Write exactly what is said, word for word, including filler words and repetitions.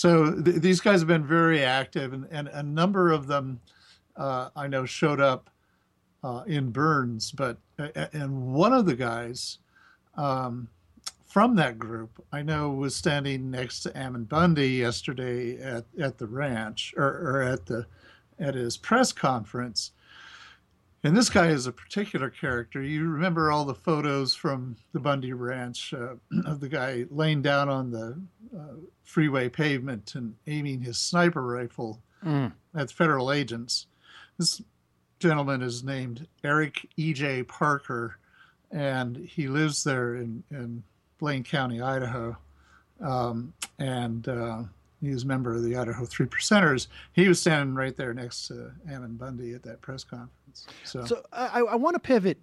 So th- these guys have been very active, and, and a number of them uh, I know showed up uh, in Burns. But and one of the guys um, from that group I know was standing next to Ammon Bundy yesterday at, at the ranch or, or at the at his press conference. And this guy is a particular character. You remember all the photos from the Bundy Ranch uh, of the guy laying down on the uh, freeway pavement and aiming his sniper rifle Mm. at federal agents. This gentleman is named Eric E J. Parker, and he lives there in, in Blaine County, Idaho. Um, and uh, he was a member of the Idaho Three Percenters. He was standing right there next to Ammon Bundy at that press conference. So, So I, I want to pivot